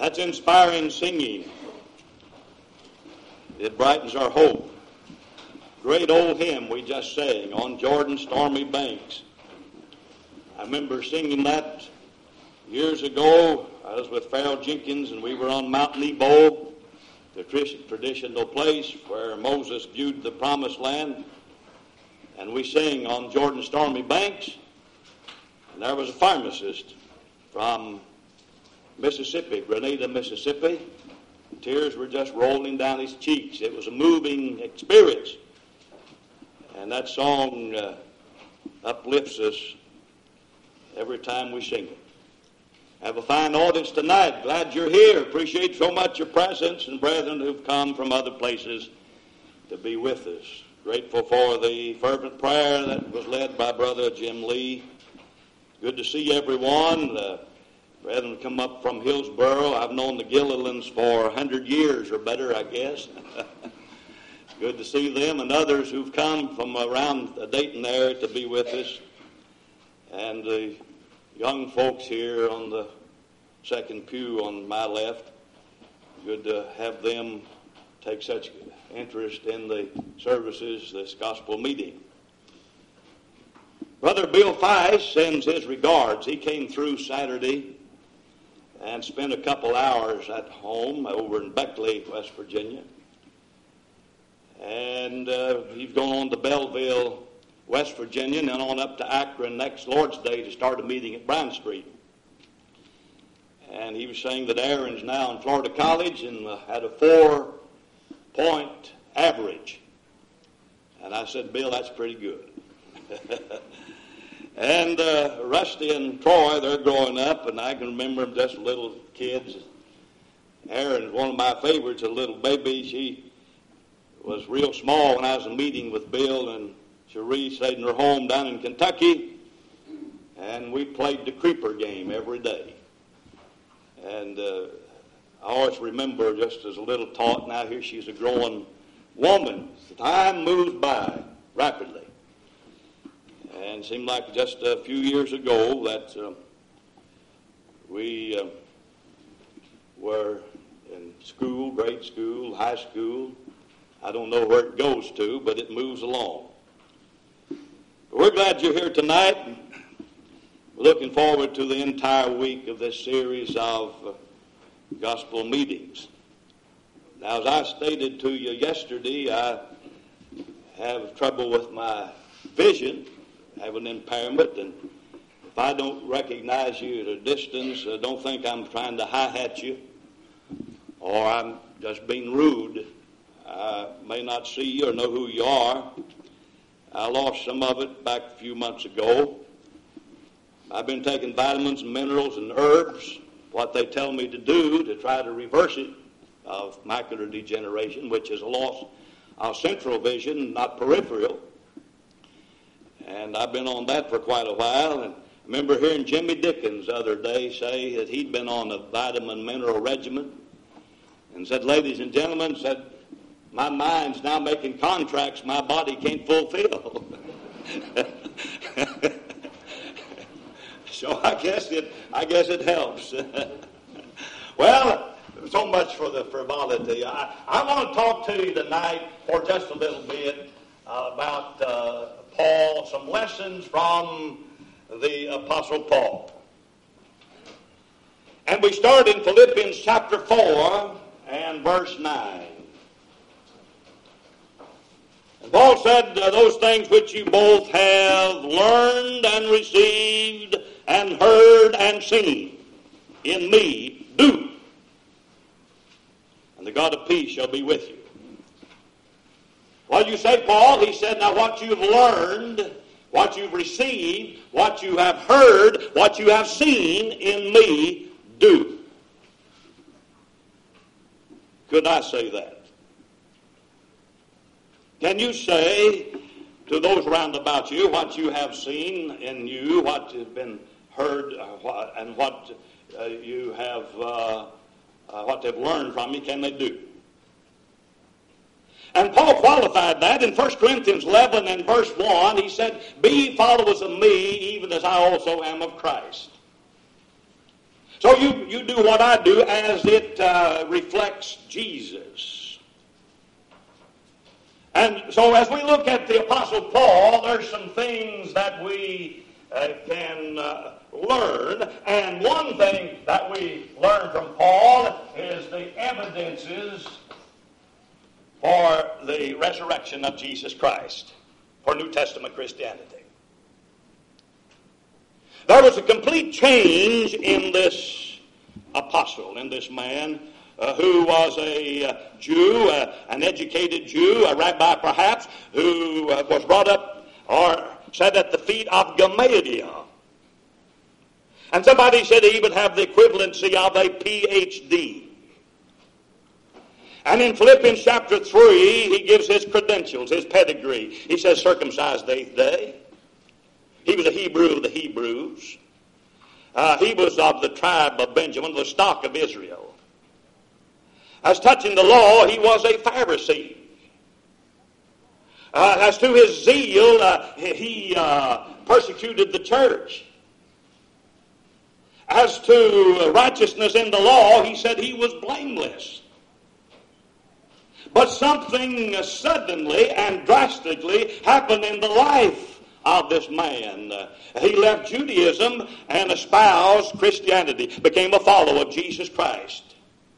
That's inspiring singing. It brightens our hope. Great old hymn we just sang, On Jordan's Stormy Banks. I remember singing that years ago. I was with Farrell Jenkins, and we were on Mount Nebo, the traditional place where Moses viewed the promised land. And we sang On Jordan's Stormy Banks. And there was a pharmacist from Mississippi, Grenada, Mississippi. Tears were just rolling down his cheeks. It was a moving experience. And that song uplifts us every time we sing it. Have a fine audience tonight. Glad you're here. Appreciate so much your presence and brethren who've come from other places to be with us. Grateful for the fervent prayer that was led by Brother Jim Lee. Good to see everyone. Brethren come up from Hillsboro. I've known the Gillilands for 100 years or better, I guess. It's good to see them and others who've come from around Dayton there to be with us. And the young folks here on the second pew on my left. Good to have them take such interest in the services, this gospel meeting. Brother Bill Feist sends his regards. He came through Saturday and spent a couple hours at home over in Beckley, West Virginia. And he's going on to Belleville, West Virginia, and then on up to Akron next Lord's Day to start a meeting at Brown Street. And he was saying that Aaron's now in Florida College and had a 4-point average. And I said, Bill, that's pretty good. And Rusty and Troy, they're growing up, and I can remember them just little kids. Erin's one of my favorites, a little baby. She was real small when I was in a meeting with Bill and Cherie stayed in her home down in Kentucky, and we played the creeper game every day. And I always remember just as a little tot, now here she's a growing woman. Time moves by rapidly. And it seemed like just a few years ago that we were in school, grade school, high school. I don't know where it goes to, but it moves along. We're glad you're here tonight. We're looking forward to the entire week of this series of gospel meetings. Now, as I stated to you yesterday, I have trouble with my vision. I have an impairment, and if I don't recognize you at a distance, don't think I'm trying to hi-hat you or I'm just being rude. I may not see you or know who you are. I lost some of it back a few months ago. I've been taking vitamins and minerals and herbs, what they tell me to do to try to reverse it, of macular degeneration, which is a loss of central vision, not peripheral. And I've been on that for quite a while. And I remember hearing Jimmy Dickens the other day say that he'd been on a vitamin mineral regimen and said, ladies and gentlemen, said, my mind's now making contracts my body can't fulfill. So I guess it helps. Well, so much for the frivolity. I want to talk to you tonight for just a little bit about Paul, some lessons from the Apostle Paul. And we start in Philippians chapter 4 and verse 9. And Paul said, those things which you both have learned and received and heard and seen in me, do. And the God of peace shall be with you. What you say, Paul? He said, now what you've learned, what you've received, what you have heard, what you have seen in me, do. Could I say that? Can you say to those round about you what you have seen in you, what has been heard, and what you have, what they've learned from you, can they do? And Paul qualified that in 1 Corinthians 11 and verse 1. He said, be ye followers of me, even as I also am of Christ. So you do what I do as it reflects Jesus. And so as we look at the Apostle Paul, there's some things that we can learn. And one thing that we learn from Paul is the evidences for the resurrection of Jesus Christ, for New Testament Christianity. There was a complete change in this apostle, in this man who was a Jew, an educated Jew, a rabbi perhaps, who was brought up or sat at the feet of Gamaliel. And somebody said he would have the equivalency of a PhD. And in Philippians chapter 3, he gives his credentials, his pedigree. He says, circumcised the 8th day. He was a Hebrew of the Hebrews. He was of the tribe of Benjamin, the stock of Israel. As touching the law, he was a Pharisee. As to his zeal, he persecuted the church. As to righteousness in the law, he said he was blameless. But something suddenly and drastically happened in the life of this man. He left Judaism and espoused Christianity, became a follower of Jesus Christ.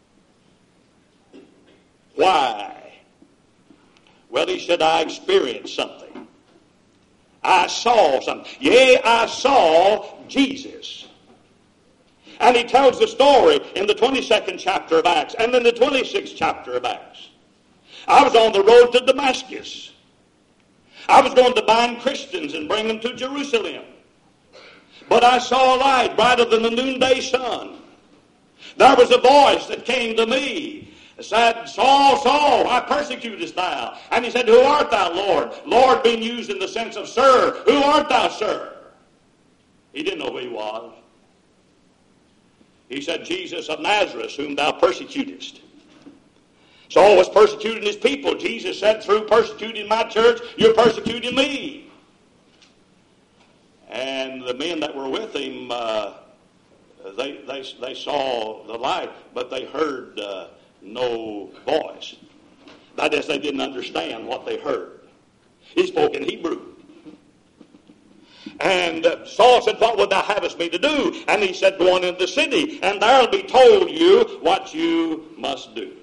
Why? Well, he said, I experienced something. I saw something. Yea, I saw Jesus. And he tells the story in the 22nd chapter of Acts and in the 26th chapter of Acts. I was on the road to Damascus. I was going to bind Christians and bring them to Jerusalem. But I saw a light brighter than the noonday sun. There was a voice that came to me. It said, Saul, Saul, why persecutest thou? And he said, who art thou, Lord? Lord being used in the sense of sir. Who art thou, sir? He didn't know who he was. He said, Jesus of Nazareth, whom thou persecutest. Saul was persecuting his people. Jesus said, through persecuting my church, you're persecuting me. And the men that were with him, they saw the light, but they heard no voice. That is, they didn't understand what they heard. He spoke in Hebrew. And Saul said, what would thou havest me to do? And he said, go on into the city, and there will be told you what you must do.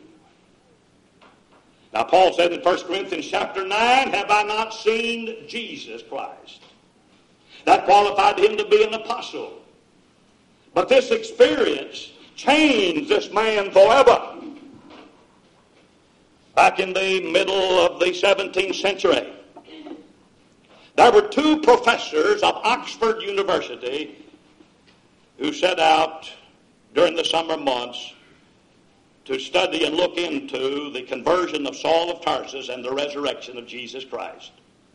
Now, Paul said in 1 Corinthians chapter 9, have I not seen Jesus Christ? That qualified him to be an apostle. But this experience changed this man forever. Back in the middle of the 17th century, there were two professors of Oxford University who set out during the summer months to study and look into the conversion of Saul of Tarsus and the resurrection of Jesus Christ.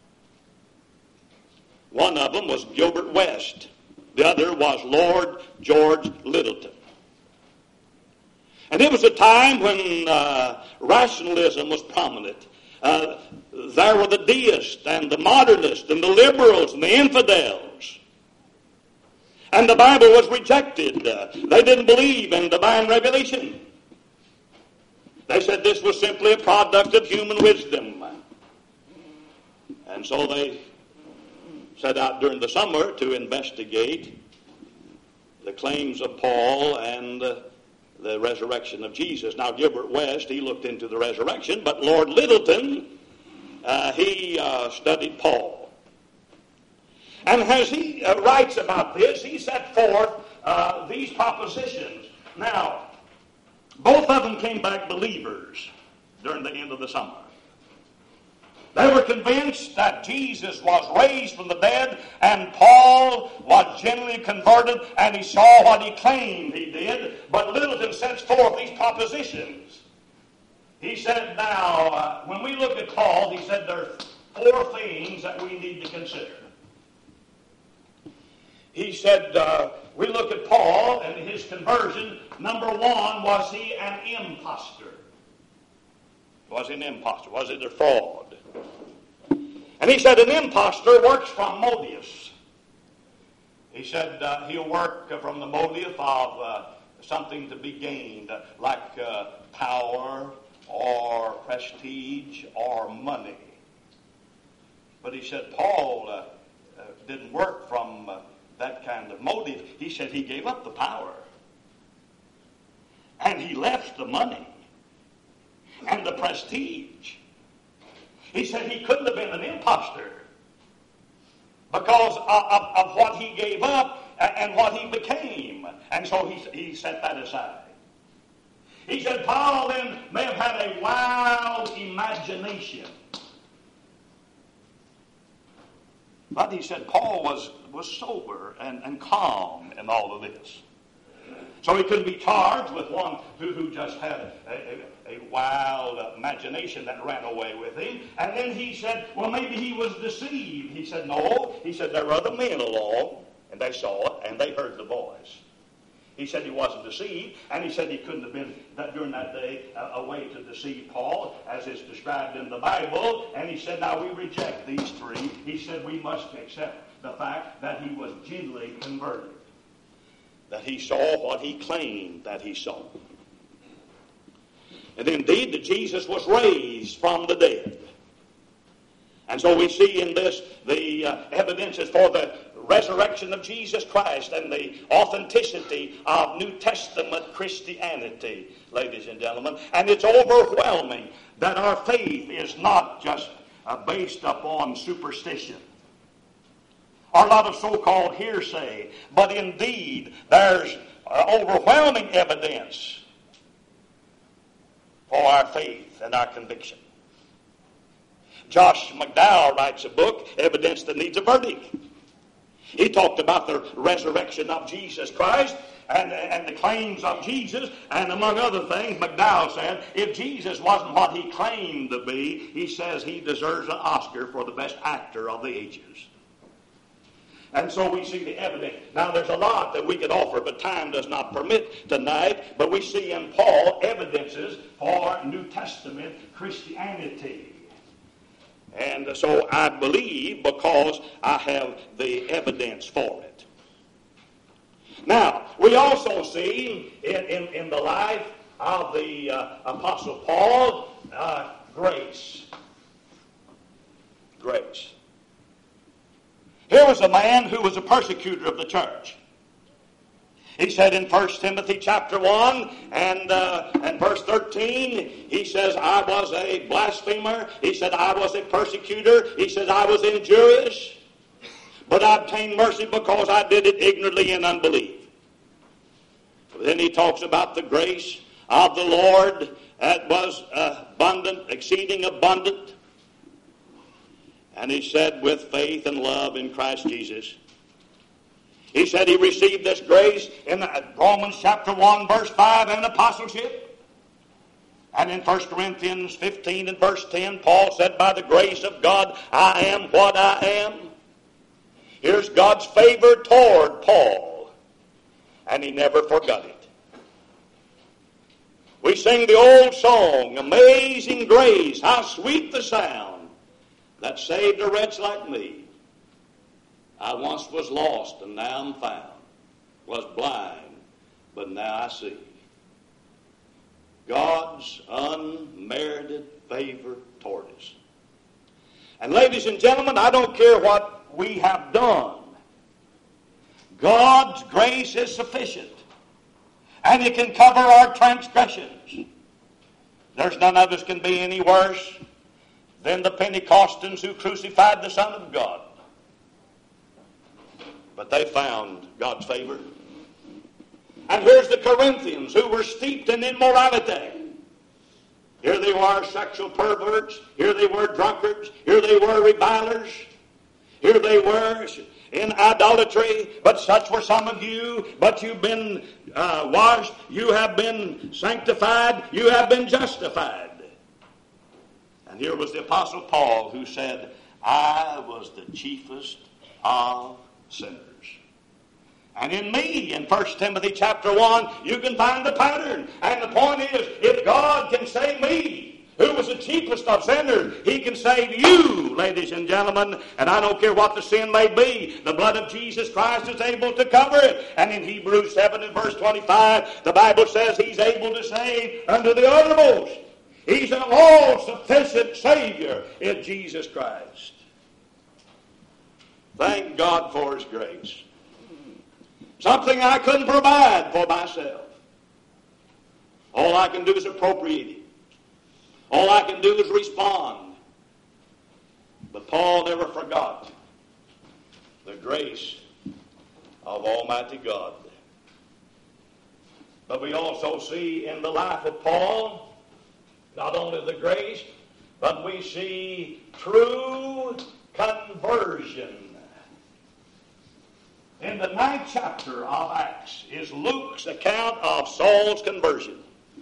One of them was Gilbert West. The other was Lord George Littleton. And it was a time when rationalism was prominent. There were the deists and the modernists and the liberals and the infidels. And the Bible was rejected. They didn't believe in divine revelation. They said this was simply a product of human wisdom. And so they set out during the summer to investigate the claims of Paul and the resurrection of Jesus. Now, Gilbert West, he looked into the resurrection, but Lord Littleton, he studied Paul. And as he writes about this, he set forth these propositions. Now, both of them came back believers during the end of the summer. They were convinced that Jesus was raised from the dead, and Paul was genuinely converted, and he saw what he claimed he did. But Littleton sets forth these propositions. He said, now, when we look at Paul, he said there are 4 things that we need to consider. He said, we look at Paul and his conversion. Number 1, was he an impostor? Was he an impostor? Was it a fraud? And he said an impostor works from motives. He said he'll work from the motive of something to be gained, like power or prestige or money. But he said Paul didn't work from that kind of motive. He said he gave up the power. And he left the money and the prestige. He said he couldn't have been an imposter because of what he gave up and what he became. And so he set that aside. He said Paul then may have had a wild imagination. But he said Paul was sober and calm in all of this. So he couldn't be charged with one who just had a wild imagination that ran away with him. And then he said, well, maybe he was deceived. He said, no. He said, there were other men along, and they saw it, and they heard the voice. He said he wasn't deceived, and he said he couldn't have been, during that day, a way to deceive Paul, as is described in the Bible. And he said, now we reject these three. He said we must accept the fact that he was genuinely converted, that he saw what he claimed that he saw. And indeed that Jesus was raised from the dead. And so we see in this the evidences for the resurrection of Jesus Christ and the authenticity of New Testament Christianity, ladies and gentlemen. And it's overwhelming that our faith is not just based upon superstition or a lot of so-called hearsay, but indeed there's overwhelming evidence for our faith and our conviction. Josh McDowell writes a book, Evidence That Needs a Verdict. He talked about the resurrection of Jesus Christ and the claims of Jesus, and among other things, McDowell said, if Jesus wasn't what he claimed to be, he says he deserves an Oscar for the best actor of the ages. And so we see the evidence. Now there's a lot that we could offer, but time does not permit tonight. But we see in Paul evidences for New Testament Christianity. And so I believe because I have the evidence for it. Now, we also see in the life of the Apostle Paul, grace. Grace. Here was a man who was a persecutor of the church. He said in 1 Timothy chapter 1 and verse 13, he says, I was a blasphemer. He said, I was a persecutor. He said, I was injurious. But I obtained mercy because I did it ignorantly in unbelief. Then he talks about the grace of the Lord that was abundant, exceeding abundant. And he said, with faith and love in Christ Jesus. He said he received this grace in Romans chapter 1, verse 5, and apostleship. And in 1 Corinthians 15 and verse 10, Paul said, by the grace of God, I am what I am. Here's God's favor toward Paul. And he never forgot it. We sing the old song, Amazing Grace, how sweet the sound that saved a wretch like me. I once was lost, and now I'm found. Was blind, but now I see. God's unmerited favor toward us. And ladies and gentlemen, I don't care what we have done. God's grace is sufficient. And it can cover our transgressions. There's none of us can be any worse than the Pentecostans who crucified the Son of God. But they found God's favor. And here's the Corinthians who were steeped in immorality. Here they were sexual perverts. Here they were drunkards. Here they were revilers. Here they were in idolatry. But such were some of you. But you've been washed. You have been sanctified. You have been justified. And here was the Apostle Paul who said, I was the chiefest of sinners. And in me, in 1 Timothy chapter 1, you can find the pattern. And the point is, if God can save me, who was the chiefest of sinners, he can save you, ladies and gentlemen, and I don't care what the sin may be. The blood of Jesus Christ is able to cover it. And in Hebrews 7 and verse 25, the Bible says he's able to save unto the uttermost. He's an all-sufficient Savior in Jesus Christ. Thank God for his grace. Something I couldn't provide for myself. All I can do is appropriate it. All I can do is respond. But Paul never forgot the grace of Almighty God. But we also see in the life of Paul not only the grace, but we see true conversion. In the 9th chapter of Acts is Luke's account of Saul's conversion.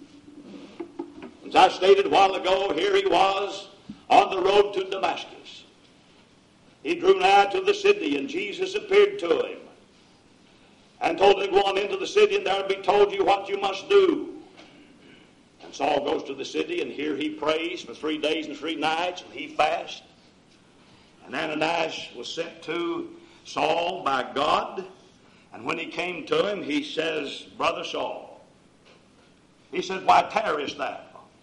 As I stated a while ago, here he was on the road to Damascus. He drew nigh to the city, and Jesus appeared to him and told him to go on into the city, and there will be told you what you must do. And Saul goes to the city, and here he prays for 3 days and 3 nights, and he fasts. And Ananias was sent to Saul by God, and when he came to him, he says, Brother Saul, he said, why tarriest thou?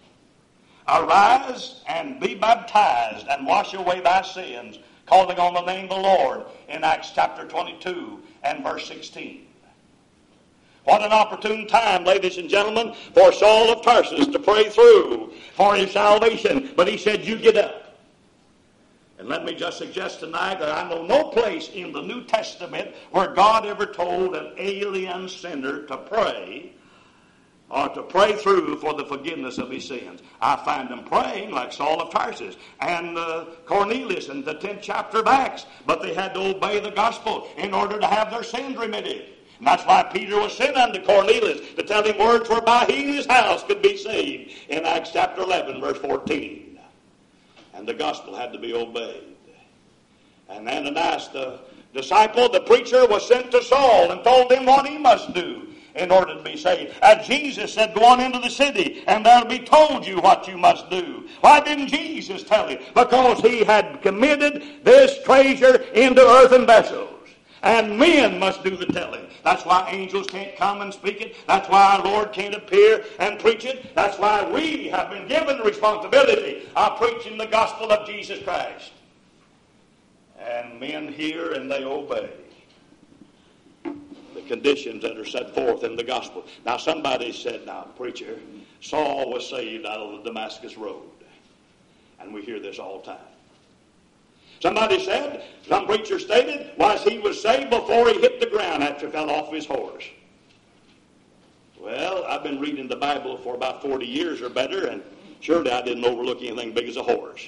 Arise and be baptized and wash away thy sins, calling on the name of the Lord, in Acts chapter 22 and verse 16. What an opportune time, ladies and gentlemen, for Saul of Tarsus to pray through for his salvation. But he said, you get up. And let me just suggest tonight that I know no place in the New Testament where God ever told an alien sinner to pray or to pray through for the forgiveness of his sins. I find them praying like Saul of Tarsus and Cornelius in the 10th chapter of Acts. But they had to obey the gospel in order to have their sins remitted. And that's why Peter was sent unto Cornelius to tell him words whereby he and his house could be saved in Acts chapter 11, verse 14. And the gospel had to be obeyed. And Ananias, the disciple, the preacher, was sent to Saul and told him what he must do in order to be saved. And Jesus said, go on into the city, and there'll be told you what you must do. Why didn't Jesus tell him? Because he had committed this treasure into earthen vessels. And men must do the telling. That's why angels can't come and speak it. That's why our Lord can't appear and preach it. That's why we have been given the responsibility of preaching the gospel of Jesus Christ. And men hear and they obey the conditions that are set forth in the gospel. Now somebody said, now preacher, Saul was saved out of the Damascus road. And we hear this all the time. Somebody said, some preacher stated, was he was saved before he hit the ground after he fell off his horse. Well, I've been reading the Bible for about 40 years or better, and surely I didn't overlook anything big as a horse.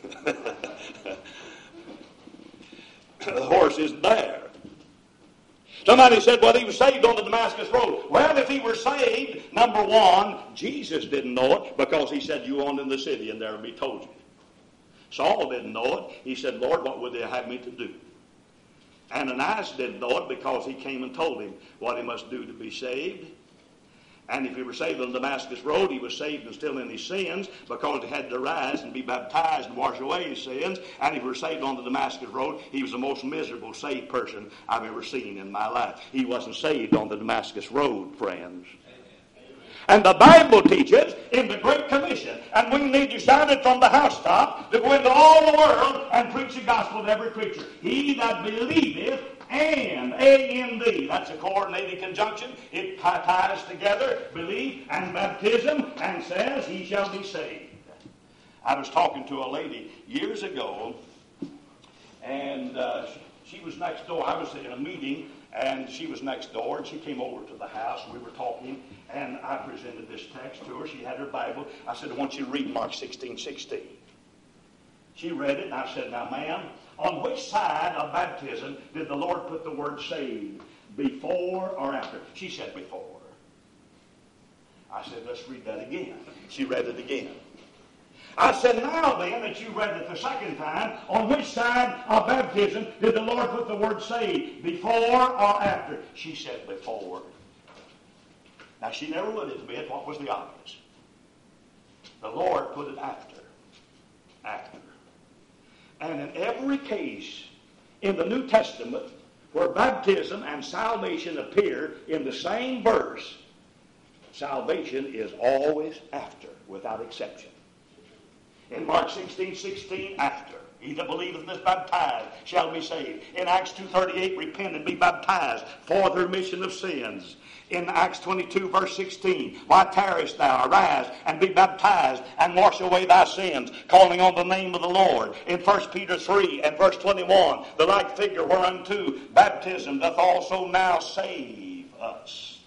The horse isn't there. Somebody said, well, he was saved on the Damascus road. Well, if he were saved, number one, Jesus didn't know it because he said, you on in the city and there will be told you. Saul didn't know it. He said, Lord, what would they have me to do? Ananias didn't know it because he came and told him what he must do to be saved. And if he were saved on the Damascus road, he was saved and still in his sins because he had to rise and be baptized and wash away his sins. And if he were saved on the Damascus road, he was the most miserable saved person I've ever seen in my life. He wasn't saved on the Damascus road, friends. And the Bible teaches in the Great Commission, and we need to shout it from the housetop, to go into all the world and preach the gospel to every creature. He that believeth, and, A-N-D, that's a coordinated conjunction. It ties together belief and baptism and says he shall be saved. I was talking to a lady years ago, and she was next door. I was in a meeting, and she was next door, and she came over to the house, and we were talking, and I presented this text to her. She had her Bible. I said, I want you to read Mark 16:16. She read it, and I said, now, ma'am, on which side of baptism did the Lord put the word saved? Before or after? She said, before. I said, let's read that again. She read it again. I said, now then, that you read it the second time, on which side of baptism did the Lord put the word saved? Before or after? She said, before. Now, she never would admit what was the obvious. The Lord put it after. After. And in every case in the New Testament where baptism and salvation appear in the same verse, salvation is always after, without exception. In Mark 16:16, after. He that believeth and is baptized shall be saved. In Acts 2:38, repent and be baptized for the remission of sins. In Acts 22, verse 16, why tarriest thou? Arise and be baptized and wash away thy sins, calling on the name of the Lord. In 1 Peter 3 and verse 21, the like figure whereunto baptism doth also now save us.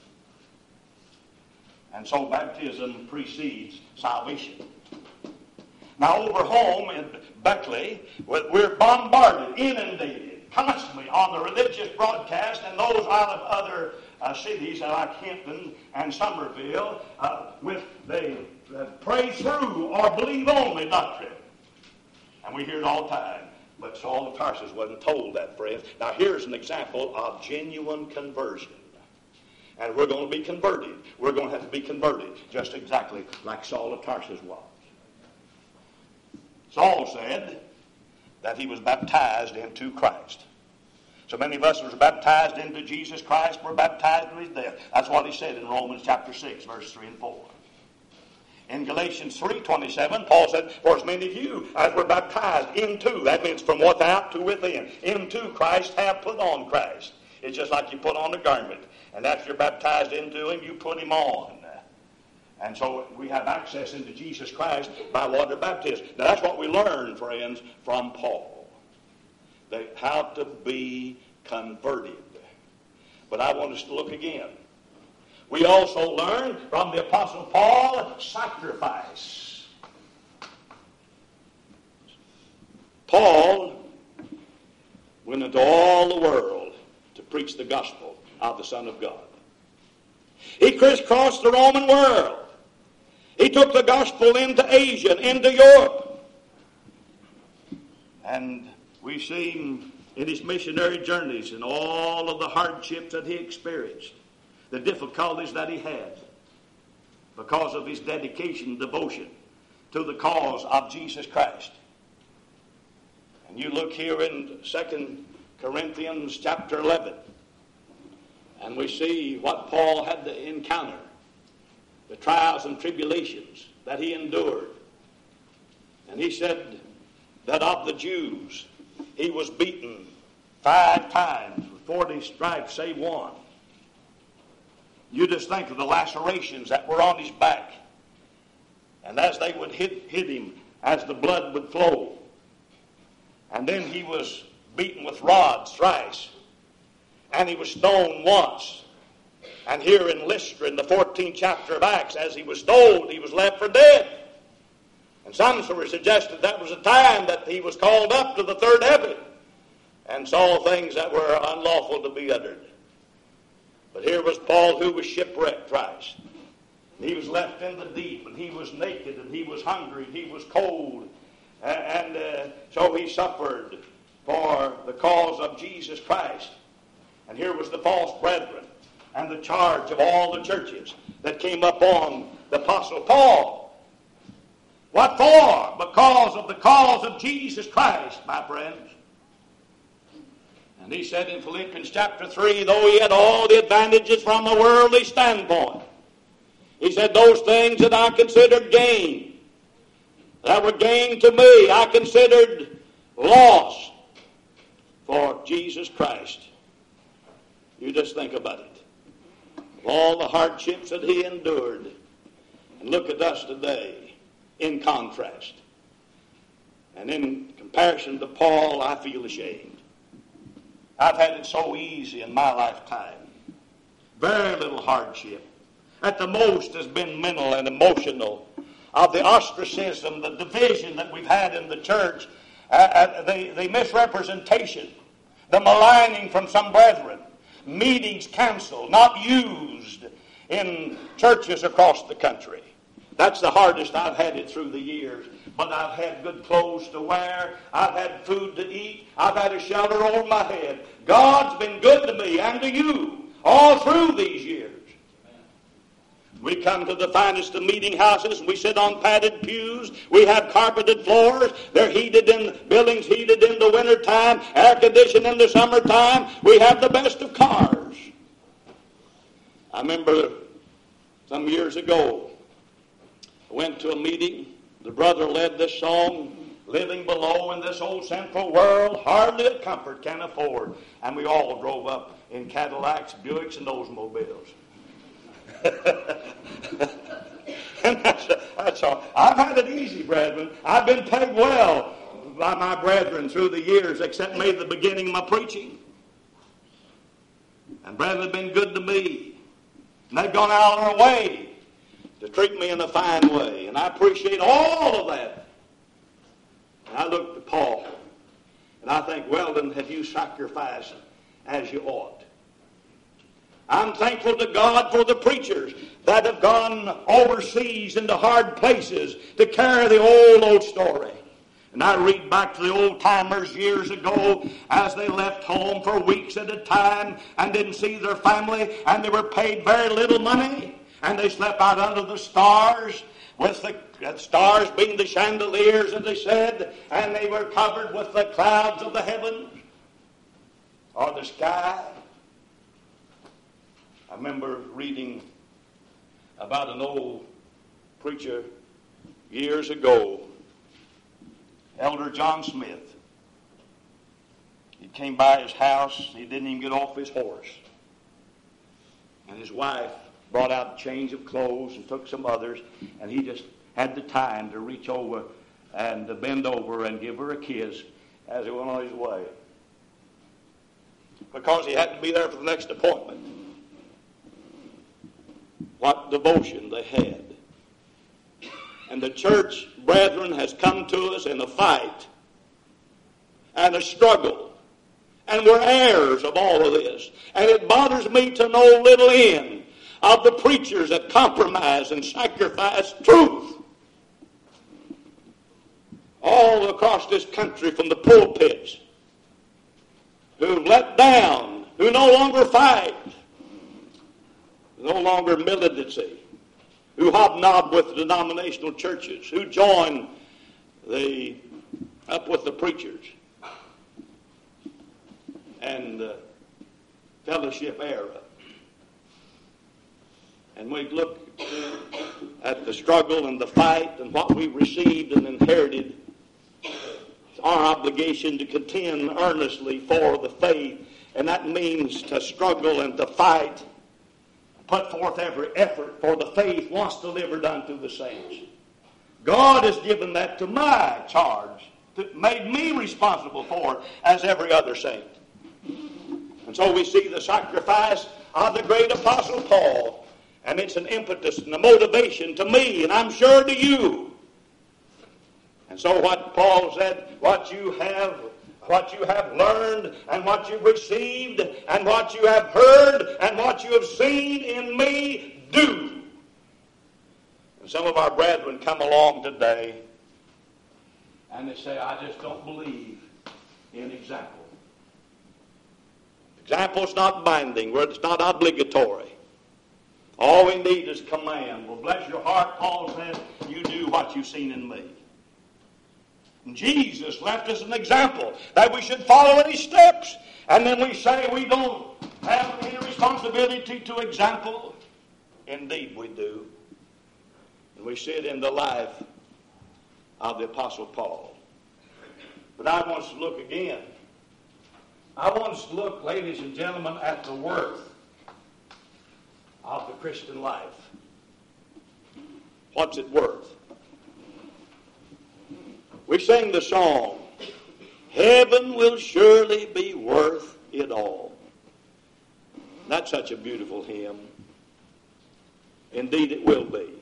And so baptism precedes salvation. Now over home in Beckley, we're bombarded, inundated, constantly on the religious broadcast and those out of other cities like Hinton and Somerville with the pray through or believe only doctrine. And we hear it all the time. But Saul of Tarsus wasn't told that, friends. Now here's an example of genuine conversion. And we're going to be converted. We're going to have to be converted just exactly like Saul of Tarsus was. Saul said that he was baptized into Christ. So many of us were baptized into Jesus Christ, were baptized into his death. That's what he said in Romans chapter 6, verse 3 and 4. In Galatians 3:27, Paul said, for as many of you as were baptized into, that means from without to within, into Christ have put on Christ. It's just like you put on a garment. And after you're baptized into him, you put him on. And so we have access into Jesus Christ by water baptism. Now that's what we learn, friends, from Paul. How to be converted. But I want us to look again. We also learn from the Apostle Paul sacrifice. Paul went into all the world to preach the gospel of the Son of God. He crisscrossed the Roman world. He took the gospel into Asia and into Europe. And we see him in his missionary journeys and all of the hardships that he experienced, the difficulties that he had because of his dedication and devotion to the cause of Jesus Christ. And you look here in 2 Corinthians chapter 11, and we see what Paul had to encounter, the trials and tribulations that he endured. And he said that of the Jews, he was beaten 5 times with 40 stripes, save one. You just think of the lacerations that were on his back. And as they would hit him, as the blood would flow. And then he was beaten with rods thrice. And he was stoned once. And here in Lystra, in the 14th chapter of Acts, as he was stoned, he was left for dead. And some sort of suggested that was the time that he was called up to the third heaven and saw things that were unlawful to be uttered. But here was Paul, who was shipwrecked thrice. He was left in the deep, and he was naked, and he was hungry, and he was cold. And so he suffered for the cause of Jesus Christ. And here was the false brethren and the charge of all the churches that came up on the Apostle Paul. What for? Because of the cause of Jesus Christ, my friends. And he said in Philippians chapter 3, though he had all the advantages from a worldly standpoint, he said, those things that I considered gain, that were gain to me, I considered loss for Jesus Christ. You just think about it. Of all the hardships that he endured. And look at us today in contrast. And in comparison to Paul, I feel ashamed. I've had it so easy in my lifetime. Very little hardship. At the most has been mental and emotional. Of the ostracism, the division that we've had in the church, the misrepresentation, the maligning from some brethren, meetings canceled, not used in churches across the country. That's the hardest I've had it through the years. But I've had good clothes to wear. I've had food to eat. I've had a shelter over my head. God's been good to me and to you all through these years. We come to the finest of meeting houses, and we sit on padded pews. We have carpeted floors. They're buildings heated in the wintertime, air conditioned in the summertime. We have the best of cars. I remember some years ago, I went to a meeting. The brother led this song, living below in this old central world, hardly a comfort can afford. And we all drove up in Cadillacs, Buicks, and Oldsmobiles. And that's all. I've had it easy, brethren. I've been paid well by my brethren through the years, except maybe the beginning of my preaching. And brethren have been good to me. And they've gone out of their way to treat me in a fine way. And I appreciate all of that. And I look to Paul, and I think, well, then have you sacrificed as you ought? I'm thankful to God for the preachers that have gone overseas into hard places to carry the old story. And I read back to the old-timers years ago as they left home for weeks at a time and didn't see their family, and they were paid very little money, and they slept out under the stars, with the stars being the chandeliers, as they said, and they were covered with the clouds of the heavens or the sky. I remember reading about an old preacher years ago, Elder John Smith. He came by his house. He didn't even get off his horse. And his wife brought out a change of clothes and took some others, and he just had the time to reach over and to bend over and give her a kiss as he went on his way, because he had to be there for the next appointment. What devotion they had. And the church, brethren, has come to us in a fight and a struggle. And we're heirs of all of this. And it bothers me to no little end of the preachers that compromise and sacrifice truth all across this country from the pulpits, who've let down, who no longer fight, no longer militancy, who hobnob with denominational churches, who join up with the preachers and the fellowship era. And we look at the struggle and the fight and what we received and inherited. It's our obligation to contend earnestly for the faith, and that means to struggle and to fight, put forth every effort for the faith once delivered unto the saints. God has given that to my charge, made me responsible for it as every other saint. And so we see the sacrifice of the great Apostle Paul, and it's an impetus and a motivation to me, and I'm sure to you. And so what Paul said, what you have learned, and what you've received, and what you have heard, and what you have seen in me, do. And some of our brethren come along today, and they say, I just don't believe in example. Example's not binding, it's not obligatory. All we need is command. Well, bless your heart, Paul says, you do what you've seen in me. And Jesus left us an example that we should follow in his steps. And then we say we don't have any responsibility to example. Indeed we do. And we see it in the life of the Apostle Paul. But I want us to look again. I want us to look, ladies and gentlemen, at the worth of the Christian life. What's it worth? We sing the song, heaven will surely be worth it all. That's such a beautiful hymn. Indeed it will be.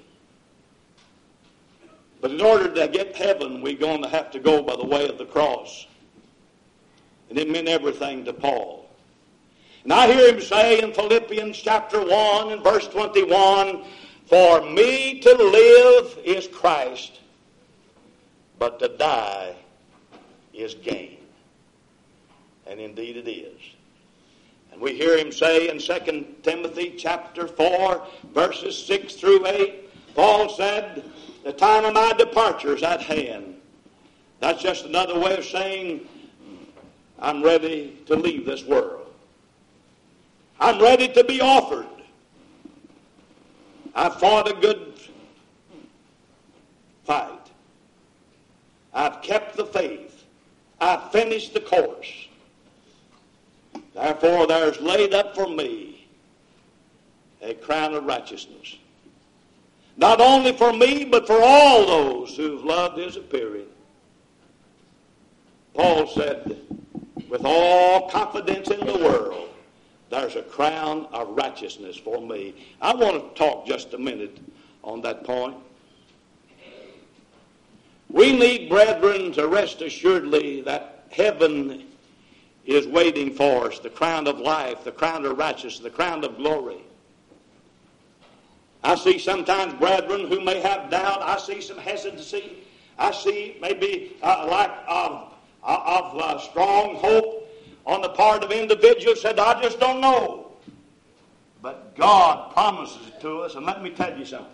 But in order to get heaven, we're going to have to go by the way of the cross. And it meant everything to Paul. And I hear him say in Philippians chapter 1 and verse 21, for me to live is Christ, but to die is gain. And indeed it is. And we hear him say in 2 Timothy chapter 4, verses 6 through 8, Paul said, the time of my departure is at hand. That's just another way of saying, I'm ready to leave this world. I'm ready to be offered. I've fought a good fight. I've kept the faith. I've finished the course. Therefore, there's laid up for me a crown of righteousness. Not only for me, but for all those who've loved his appearing. Paul said, with all confidence in the world, there's a crown of righteousness for me. I want to talk just a minute on that point. We need, brethren, to rest assuredly that heaven is waiting for us, the crown of life, the crown of righteousness, the crown of glory. I see sometimes brethren who may have doubt. I see some hesitancy. I see maybe a lack of strong hope on the part of individuals said, I just don't know. But God promises it to us, and let me tell you something.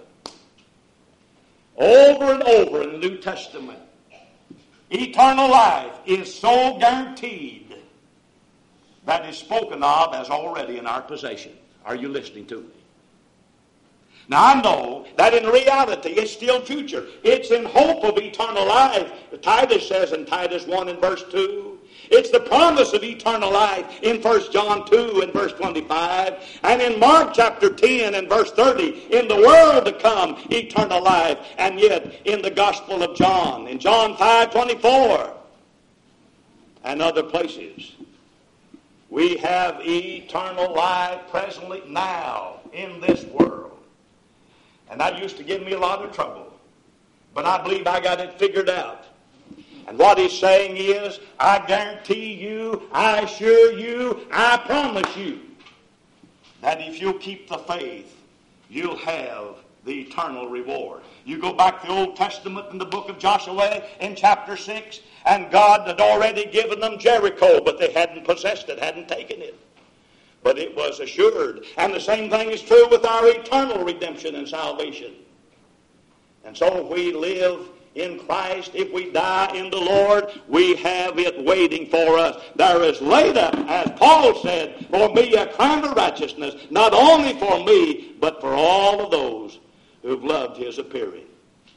Over and over in the New Testament, eternal life is so guaranteed that is spoken of as already in our possession. Are you listening to me? Now I know that in reality it's still future. It's in hope of eternal life. Titus says in Titus 1 and verse 2, it's the promise of eternal life in 1 John 2 and verse 25. And in Mark chapter 10 and verse 30, in the world to come, eternal life. And yet in the Gospel of John, in John 5:24, and other places, we have eternal life presently now in this world. And that used to give me a lot of trouble. But I believe I got it figured out. And what he's saying is, I guarantee you, I assure you, I promise you, that if you'll keep the faith, you'll have the eternal reward. You go back to the Old Testament in the book of Joshua in chapter 6, and God had already given them Jericho, but they hadn't possessed it, hadn't taken it. But it was assured. And the same thing is true with our eternal redemption and salvation. And so if we live in Christ, if we die in the Lord, we have it waiting for us. There is laid up, as Paul said, for me a crown of righteousness, not only for me, but for all of those who've loved his appearing.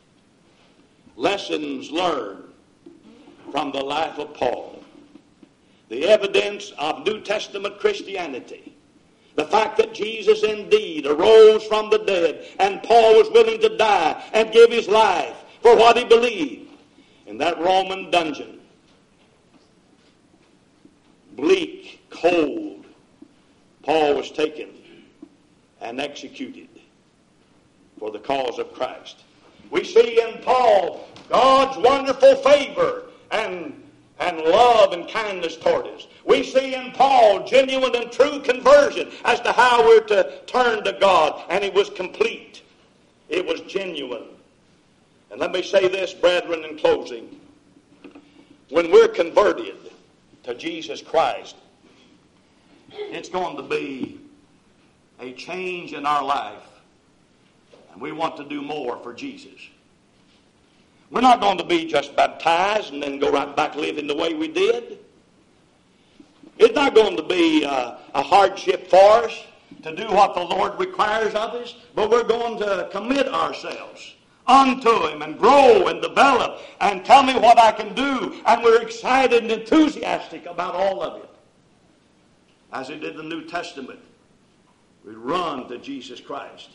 Lessons learned from the life of Paul. The evidence of New Testament Christianity. The fact that Jesus indeed arose from the dead and Paul was willing to die and give his life for what he believed in that Roman dungeon. Bleak, cold, Paul was taken and executed for the cause of Christ. We see in Paul God's wonderful favor and love and kindness toward us. We see in Paul genuine and true conversion as to how we're to turn to God, and it was complete. It was genuine. And let me say this, brethren, in closing. When we're converted to Jesus Christ, it's going to be a change in our life, and we want to do more for Jesus. We're not going to be just baptized and then go right back living the way we did. It's not going to be a hardship for us to do what the Lord requires of us, but we're going to commit ourselves unto him and grow and develop and tell me what I can do. And we're excited and enthusiastic about all of it. As he did in the New Testament, we run to Jesus Christ.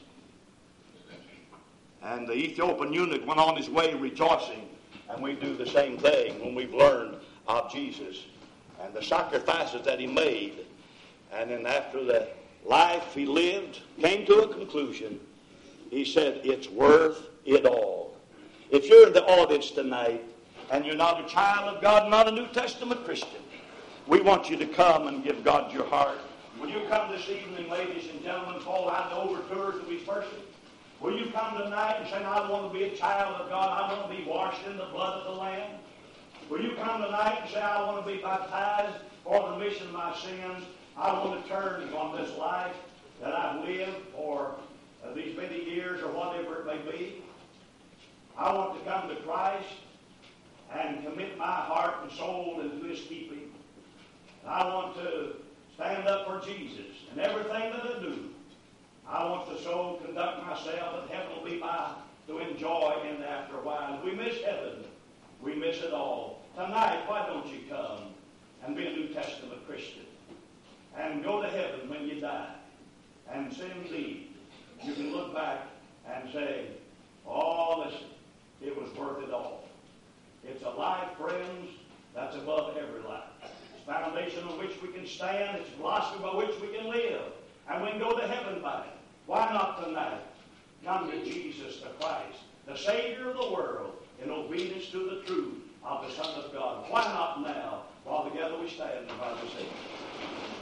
And the Ethiopian eunuch went on his way rejoicing. And we do the same thing when we've learned of Jesus and the sacrifices that he made. And then after the life he lived came to a conclusion, he said, it's worth it all. If you're in the audience tonight and you're not a child of God, not a New Testament Christian, we want you to come and give God your heart. Will you come this evening, ladies and gentlemen, fall out the overtures of each person? Will you come tonight and say, I want to be a child of God. I want to be washed in the blood of the Lamb. Will you come tonight and say, I want to be baptized for the remission of my sins? I want to turn on this life that I've lived for these many years or whatever it may be. I want to come to Christ and commit my heart and soul into His keeping. And I want to stand up for Jesus in everything that I do. I want to so conduct myself that heaven will be mine to enjoy in after a while. If we miss heaven, we miss it all. Tonight, why don't you come and be a New Testament Christian and go to heaven when you die? And indeed, you can look back and say, oh, listen, it was worth it all. It's a life, friends, that's above every life. It's a foundation on which we can stand. It's a philosophy by which we can live. And we can go to heaven by it. Why not tonight come to Jesus the Christ, the Savior of the world, in obedience to the truth of the Son of God? Why not now, while together we stand and by the Savior?